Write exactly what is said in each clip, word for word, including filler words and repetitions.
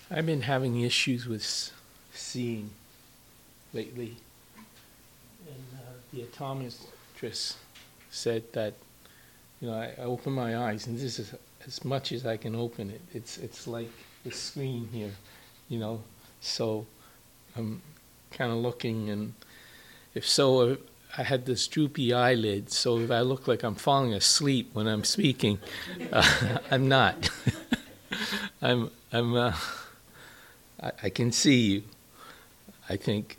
I've been having issues with s- seeing lately, and uh, the optometrist said that, you know, I, I open my eyes, and this is as much as I can open it. It's it's like the screen here, you know. So I'm kind of looking, and if so, I had this droopy eyelid. So if I look like I'm falling asleep when I'm speaking, uh, I'm not. I'm I'm. Uh, I, I can see you, I think.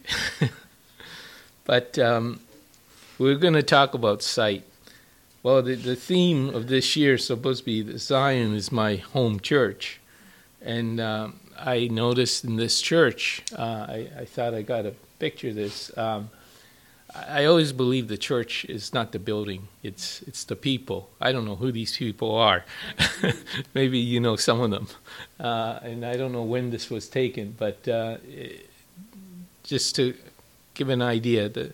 But um, we're going to talk about sight. Well, the, the theme of this year is supposed to be that Zion is my home church. And um, I noticed in this church, uh, I, I thought I got a picture of this. Um, I, I always believe the church is not the building, it's it's the people. I don't know who these people are. Maybe you know some of them. Uh, and I don't know when this was taken, but uh, it, just to give an idea, the,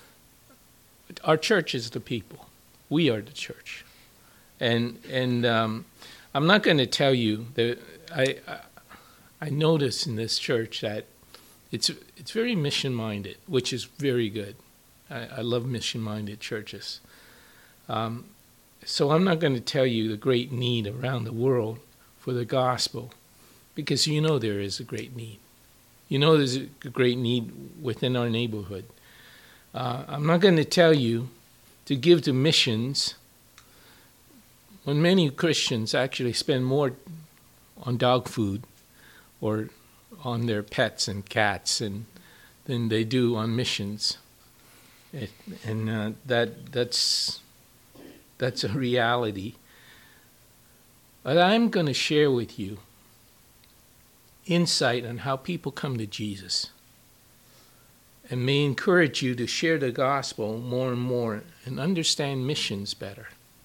our church is the people. We are the church. And and um, I'm not going to tell you that I, I I notice in this church that it's it's very mission-minded, which is very good. I, I love mission-minded churches. Um, so I'm not going to tell you the great need around the world for the gospel, because you know there is a great need. You know there's a great need within our neighborhood. Uh, I'm not going to tell you to give to missions when many Christians actually spend more on dog food or on their pets and cats and than they do on missions. It, and uh, that that's that's a reality. But I'm going to share with you insight on how people come to Jesus, and may encourage you to share the gospel more and more and understand missions better.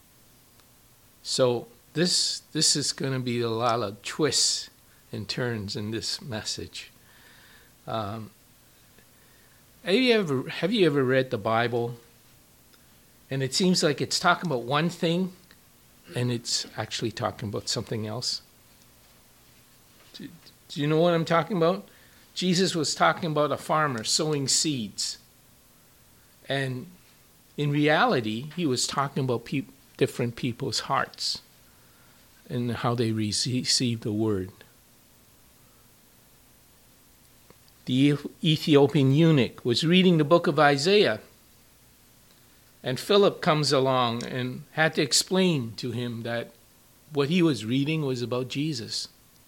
So this this is going to be a lot of twists and turns in this message. Um, have you ever have you ever read the Bible, and it seems like it's talking about one thing, and it's actually talking about something else? Do, do you know what I'm talking about? Jesus was talking about a farmer sowing seeds, and in reality, he was talking about pe- different people's hearts and how they receive the word. The Ethiopian eunuch was reading the book of Isaiah, and Philip comes along and had to explain to him that what he was reading was about Jesus.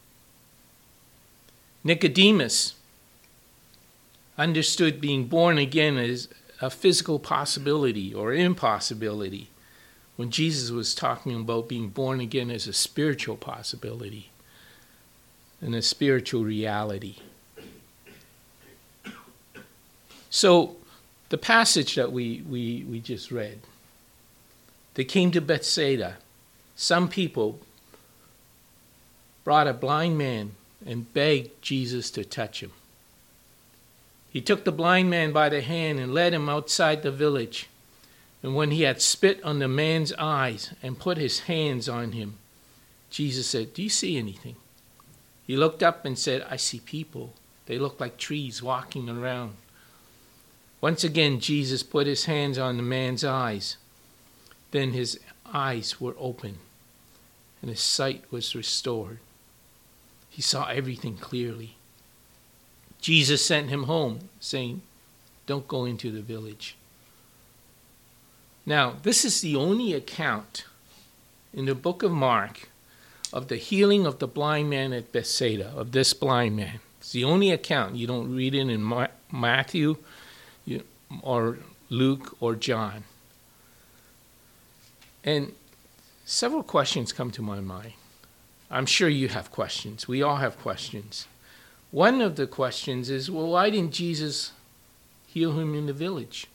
Nicodemus understood being born again as a physical possibility or impossibility, when Jesus was talking about being born again as a spiritual possibility and a spiritual reality. So the passage that we, we, we just read, they came to Bethsaida. Some people brought a blind man and begged Jesus to touch him. He took the blind man by the hand and led him outside the village. And when he had spit on the man's eyes and put his hands on him, Jesus said, "Do you see anything?" He looked up and said, "I see people. They look like trees walking around." Once again, Jesus put his hands on the man's eyes. Then his eyes were open, and his sight was restored. He saw everything clearly. Jesus sent him home, saying, "Don't go into the village." Now, this is the only account in the book of Mark of the healing of the blind man at Bethsaida, of this blind man. It's the only account. You don't read it in Ma- Matthew you, or Luke or John. And several questions come to my mind. I'm sure you have questions. We all have questions. One of the questions is, well, why didn't Jesus heal him in the village?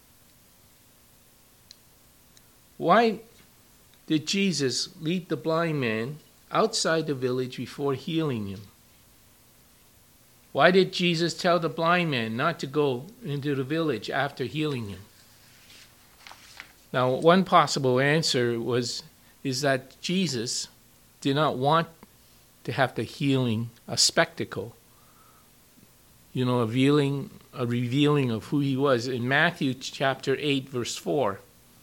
Why did Jesus lead the blind man outside the village before healing him? Why did Jesus tell the blind man not to go into the village after healing him? Now, one possible answer was is that Jesus did not want to have the healing, a spectacle, you know, a revealing, a revealing of who he was. In Matthew chapter eight, verse four,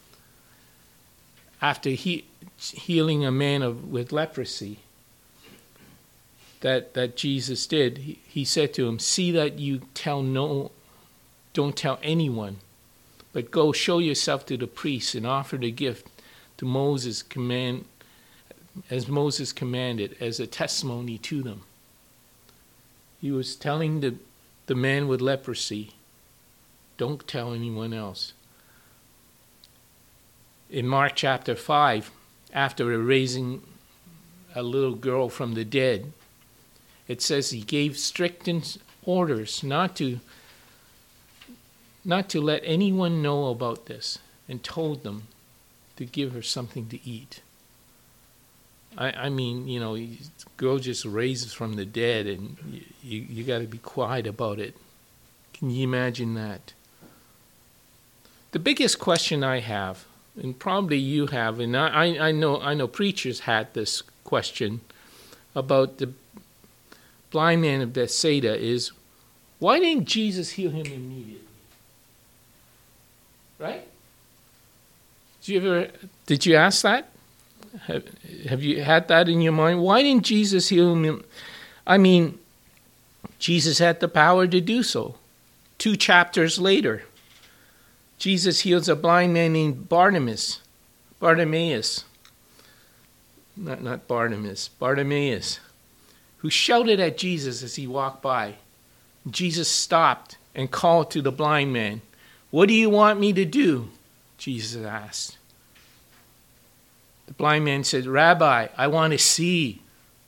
after he, healing a man of, with leprosy, that, that Jesus did, he, he said to him, see that you tell no, don't tell anyone, but go show yourself to the priest and offer the gift to Moses command, as Moses commanded, as a testimony to them. He was telling the, the man with leprosy, don't tell anyone else. In Mark chapter five, after raising a little girl from the dead, it says he gave strict orders not to, not to let anyone know about this, and told them to give her something to eat. I, I mean, you know, the girl just raises from the dead, and you, you, you got to be quiet about it. Can you imagine that? The biggest question I have, and probably you have, and I, I know I know preachers had this question about the blind man of Bethsaida, is why didn't Jesus heal him immediately? Right? Did you ever? Did you ask that? Have, have you had that in your mind? Why didn't Jesus heal him? I mean, Jesus had the power to do so. Two chapters later, Jesus heals a blind man named Bartimaeus. Bartimaeus. Not, not Bartimaeus. Bartimaeus. Who shouted at Jesus as he walked by. Jesus stopped and called to the blind man. What do you want me to do? Jesus asked. The blind man said, Rabbi, I want to see.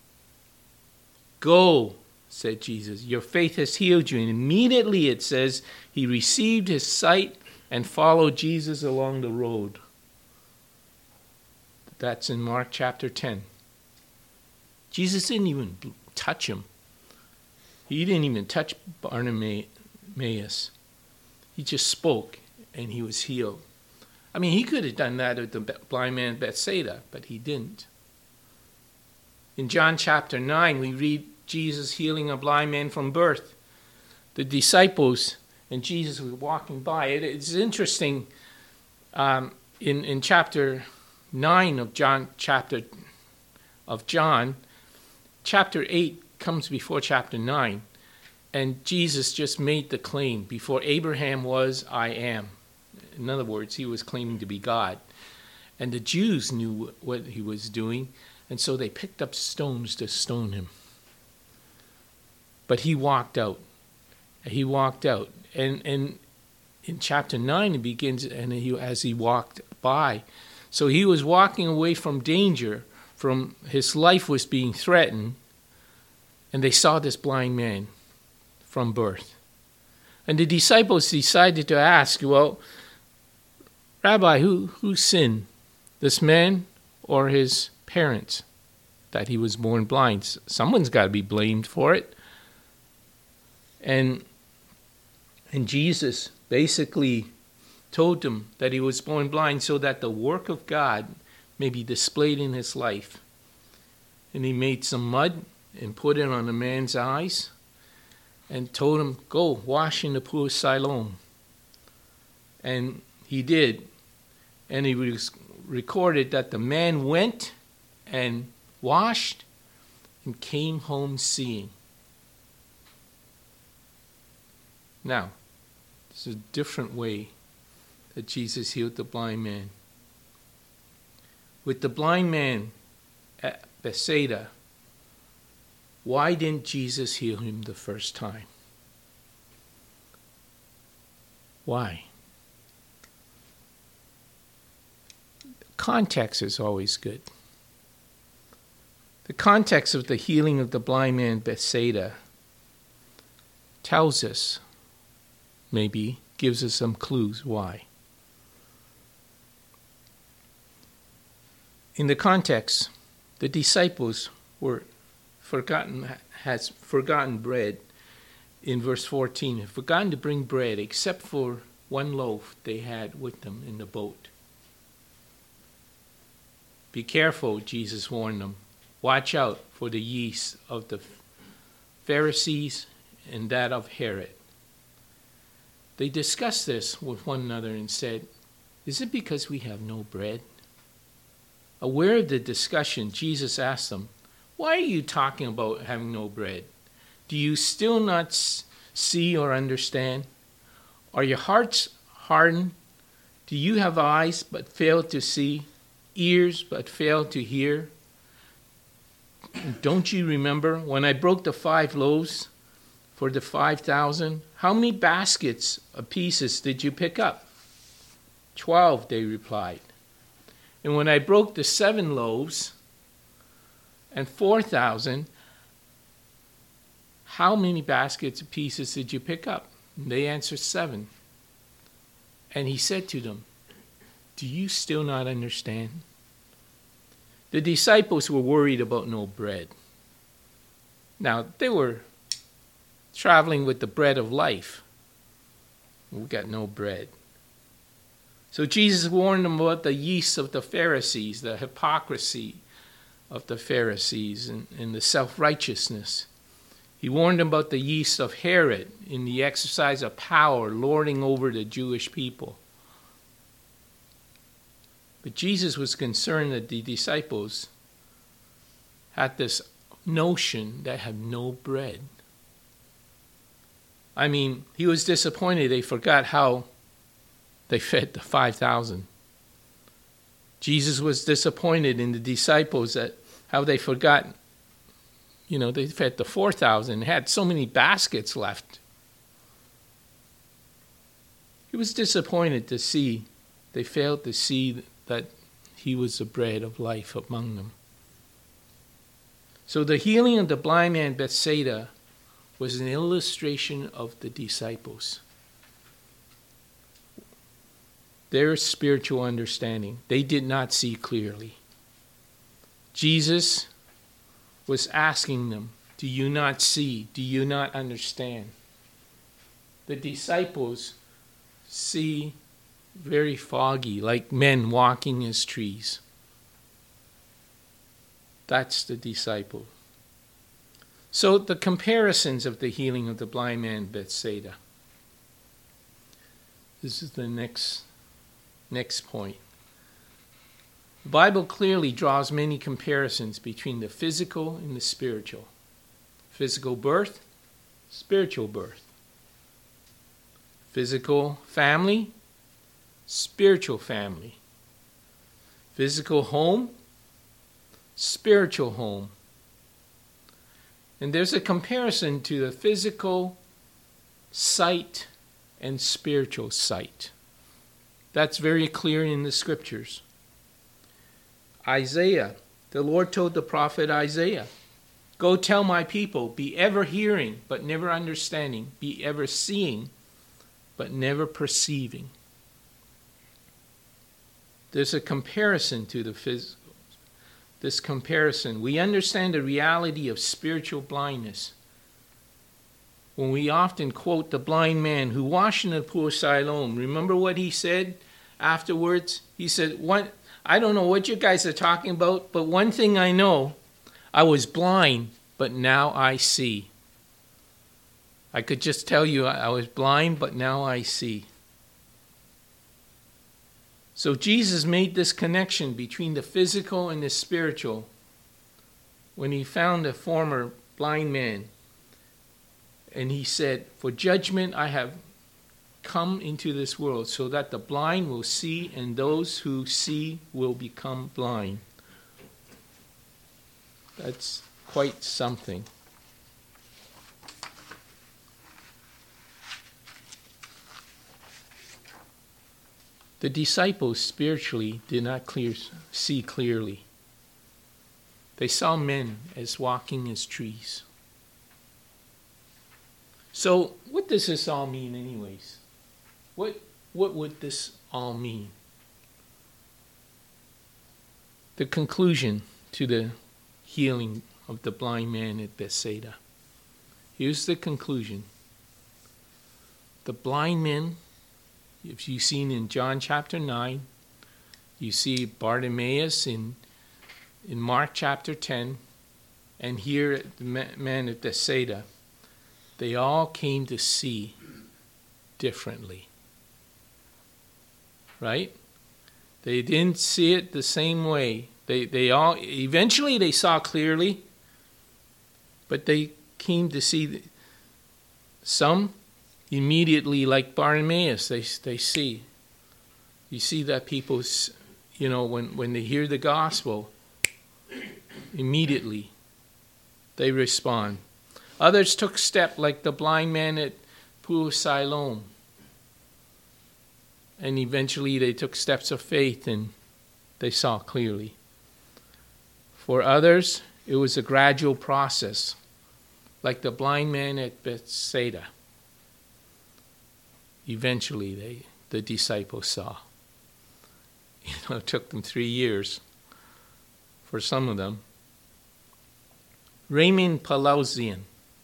Go, said Jesus. Your faith has healed you. And immediately it says he received his sight and followed Jesus along the road. That's in Mark chapter ten. Jesus didn't even touch him. He didn't even touch Bartimaeus. He just spoke and he was healed. I mean, he could have done that with the blind man Bethsaida, but he didn't. In John chapter nine, we read Jesus healing a blind man from birth. The disciples and Jesus were walking by. It, it's interesting, um, in, in chapter nine of John, chapter of John, chapter eight comes before chapter nine, and Jesus just made the claim, before Abraham was, I am. In other words, he was claiming to be God. And the Jews knew what he was doing, and so they picked up stones to stone him. But he walked out. He walked out. And, and in chapter nine, it begins, and he, as he walked by. So he was walking away from danger, from his life was being threatened, and they saw this blind man from birth. And the disciples decided to ask, well, Rabbi, who, who sinned, this man or his parents, that he was born blind? Someone's got to be blamed for it. And, and Jesus basically told them that he was born blind so that the work of God may be displayed in his life. And he made some mud and put it on the man's eyes and told him, go wash in the pool of Siloam. And he did. And he was recorded that the man went and washed and came home seeing. Now, this is a different way that Jesus healed the blind man. With the blind man at Bethsaida, why didn't Jesus heal him the first time? Why? Context is always good. The context of the healing of the blind man Bethsaida tells us, maybe, gives us some clues why. In the context, the disciples were forgotten, has forgotten bread in verse fourteen, had forgotten to bring bread except for one loaf they had with them in the boat. Be careful, Jesus warned them. Watch out for the yeast of the Pharisees and that of Herod. They discussed this with one another and said, "Is it because we have no bread?" Aware of the discussion, Jesus asked them, "Why are you talking about having no bread? Do you still not see or understand? Are your hearts hardened? Do you have eyes but fail to see, ears but fail to hear? Don't you remember when I broke the five loaves for the five thousand? How many baskets of pieces did you pick up?" Twelve, they replied. "And when I broke the seven loaves and four thousand, how many baskets of pieces did you pick up?" And they answered, "Seven." And he said to them, "Do you still not understand?" The disciples were worried about no bread. Now, they were traveling with the bread of life. We got no bread. So Jesus warned them about the yeast of the Pharisees, the hypocrisy of the Pharisees and, and the self-righteousness. He warned them about the yeast of Herod in the exercise of power, lording over the Jewish people. But Jesus was concerned that the disciples had this notion that had no bread. I mean, he was disappointed they forgot how they fed the five thousand. Jesus was disappointed in the disciples that how they forgot, you know, they fed the four thousand, had so many baskets left. He was disappointed to see they failed to see that he was the bread of life among them. So the healing of the blind man Bethsaida was an illustration of the disciples. Their spiritual understanding. They did not see clearly. Jesus was asking them, "Do you not see? Do you not understand?" The disciples see very foggy, like men walking as trees. That's the disciple. So the comparisons of the healing of the blind man Bethsaida. This is the next, next point. The Bible clearly draws many comparisons between the physical and the spiritual. Physical birth, spiritual birth. Physical family, spiritual family. Physical home, spiritual home. And there's a comparison to the physical sight and spiritual sight. That's very clear in the scriptures. Isaiah, the Lord told the prophet Isaiah, "Go tell my people, be ever hearing, but never understanding, be ever seeing, but never perceiving." There's a comparison to the physical. This comparison, we understand the reality of spiritual blindness when we often quote the blind man who washed in the pool of Siloam. Remember what he said afterwards? He said, "What? I don't know what you guys are talking about, but one thing I know, I was blind, but now I see." I could just tell you I was blind, but now I see. So Jesus made this connection between the physical and the spiritual when he found a former blind man. And he said, "For judgment I have come into this world, so that the blind will see, and those who see will become blind." That's quite something. The disciples spiritually did not clear, see clearly. They saw men as walking as trees. So what does this all mean anyways? What, what would this all mean? The conclusion to the healing of the blind man at Bethsaida. Here's the conclusion. The blind men, if you've seen in John chapter nine, you see Bartimaeus in, in Mark chapter ten, and here at the man at Bethsaida, they all came to see differently. Right? They didn't see it the same way. They they all eventually they saw clearly, but they came to see the, some immediately, like Bartimaeus. They they see. You see that people, you know, when when they hear the gospel, immediately they respond. Others took step, like the blind man at Pool of Siloam. And eventually they took steps of faith and they saw clearly. For others, it was a gradual process, like the blind man at Bethsaida. Eventually they, the disciples saw. You know, it took them three years for some of them. Raymond Paluzian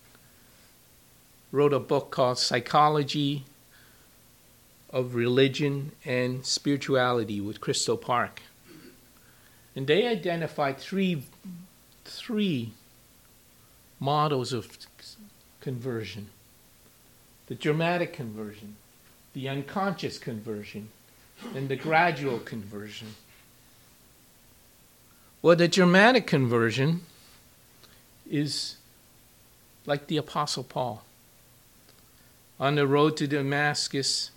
wrote a book called Psychology of Religion and Spirituality with Crystal Park. And they identified three, three models of conversion. The dramatic conversion, the unconscious conversion, and the gradual conversion. Well, the dramatic conversion is like the Apostle Paul. On the road to Damascus,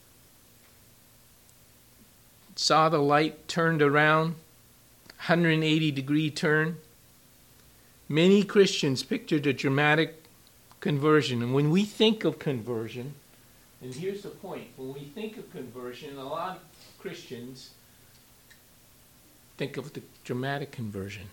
saw the light, turned around, one hundred eighty degree turn. Many Christians pictured a dramatic conversion. And when we think of conversion, and here's the point, when we think of conversion, a lot of Christians think of the dramatic conversion.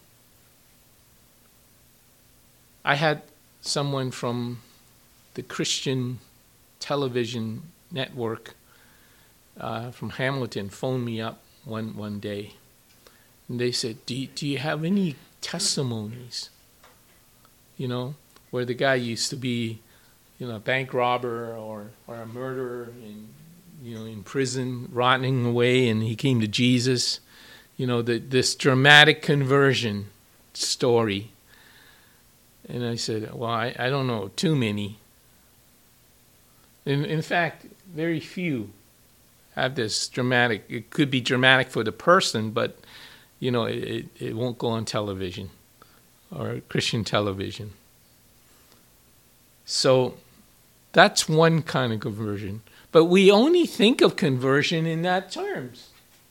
I had someone from the Christian television network uh, from Hamilton phone me up one, one day. And they said, do you, do you have any testimonies? You know, where the guy used to be, you know, a bank robber or, or a murderer in, you know, in prison, rotting away, and he came to Jesus. You know, the, this dramatic conversion story. And I said, well, I, I don't know too many. In, in fact, very few have this dramatic. It could be dramatic for the person, but, you know, it, it won't go on television or Christian television. So that's one kind of conversion. But we only think of conversion in that terms,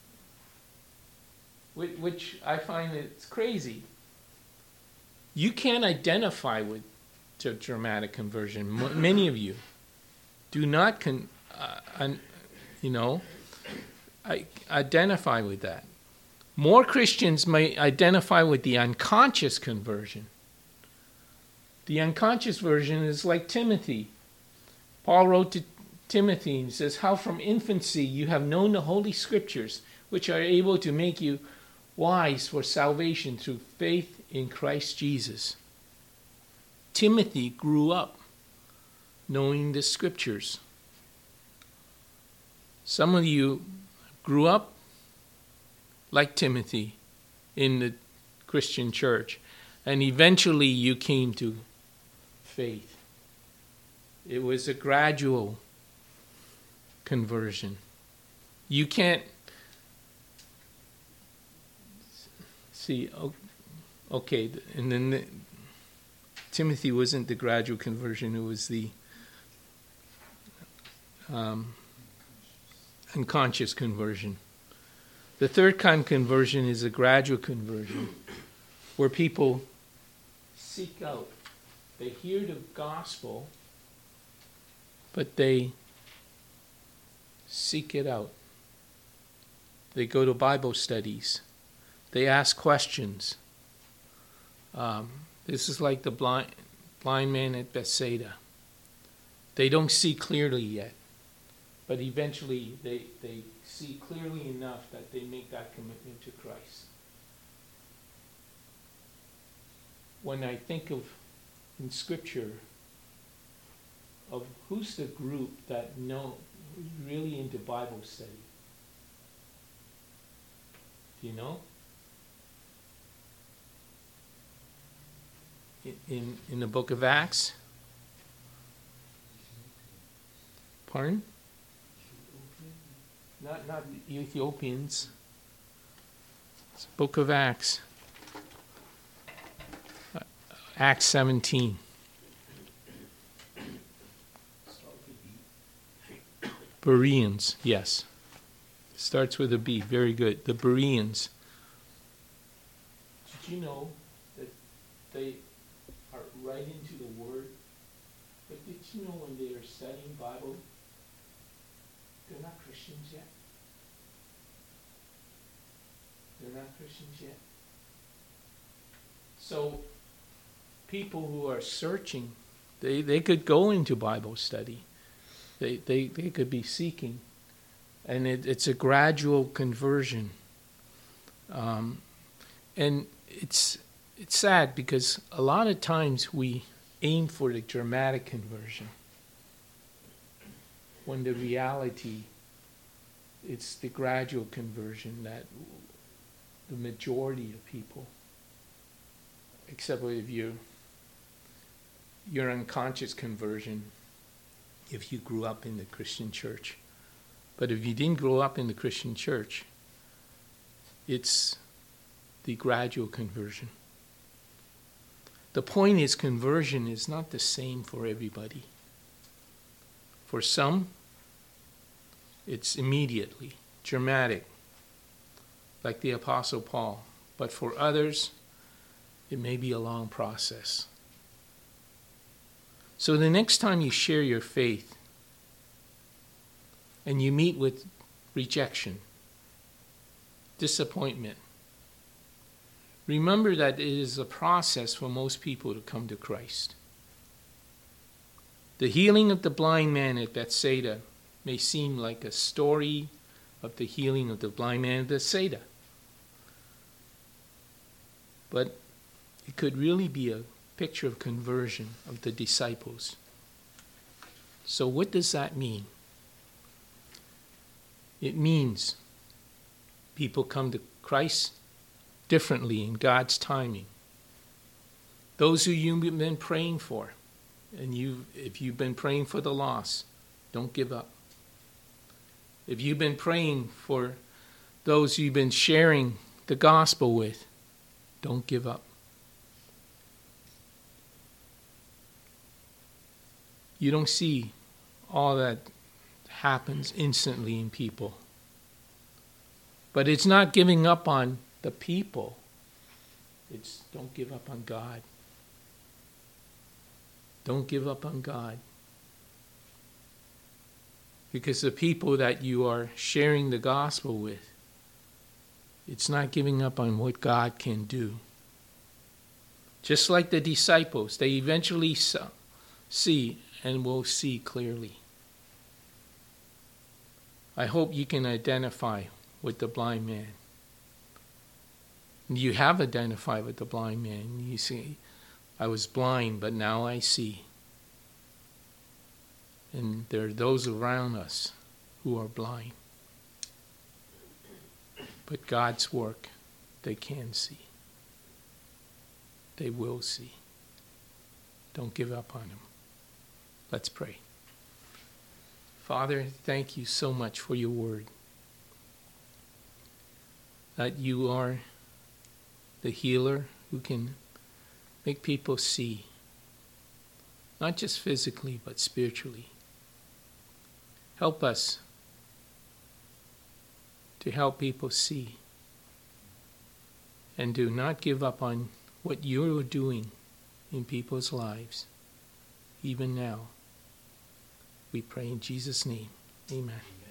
which, which I find it's crazy. You can't identify with a dramatic conversion. M- many of you do not, con- uh, un- you know, I- identify with that. More Christians may identify with the unconscious conversion. The unconscious version is like Timothy. Paul wrote to Timothy and says, how from infancy you have known the Holy Scriptures, which are able to make you wise for salvation through faith in Christ Jesus. Timothy grew up knowing the Scriptures. Some of you grew up like Timothy in the Christian church, and eventually you came to faith. It was a gradual conversion. You can't see, okay, and then the, Timothy wasn't the gradual conversion, it was the um, unconscious conversion. The third kind of conversion is a gradual conversion, where people seek out. They hear the gospel, but they seek it out. They go to Bible studies. They ask questions. Um, this is like the blind, blind man at Bethsaida. They don't see clearly yet, but eventually they, they see clearly enough that they make that commitment to Christ. When I think of, in Scripture, of who's the group that know, who's really into Bible study? Do you know? in, in the book of Acts. Pardon? Not, not the Ethiopians. It's the book of Acts. Uh, Acts seventeen. Bereans, yes. Starts with a B. Very good. The Bereans. Did you know that they are right into the Word? But did you know when they are studying Bible, they're not Christians yet? They're not Christians yet. So people who are searching, they, they could go into Bible study. They, they, they could be seeking. And it, it's a gradual conversion. Um, and it's it's sad because a lot of times we aim for the dramatic conversion, when the reality, it's the gradual conversion that the majority of people, except if you your unconscious conversion, if you grew up in the Christian church. But if you didn't grow up in the Christian church, it's the gradual conversion. The point is, conversion is not the same for everybody. For some, it's immediately, dramatic, like the Apostle Paul. But for others, it may be a long process. So the next time you share your faith and you meet with rejection, disappointment, remember that it is a process for most people to come to Christ. The healing of the blind man at Bethsaida may seem like a story of the healing of the blind man at Bethsaida. But it could really be a picture of conversion of the disciples. So what does that mean? It means people come to Christ differently in God's timing. Those who you've been praying for, and you, if you've been praying for the lost, don't give up. If you've been praying for those you've been sharing the gospel with, don't give up. You don't see all that happens instantly in people. But it's not giving up on the people. It's don't give up on God. Don't give up on God. Because the people that you are sharing the gospel with, it's not giving up on what God can do. Just like the disciples, they eventually see and will see clearly. I hope you can identify with the blind man. You have identified with the blind man. You see, I was blind, but now I see. And there are those around us who are blind. But God's work, they can see. They will see. Don't give up on Him. Let's pray. Father, thank you so much for your word. That you are the healer who can make people see, not just physically, but spiritually. Help us to help people see and do not give up on what you're doing in people's lives, even now. We pray in Jesus' name. Amen. Amen.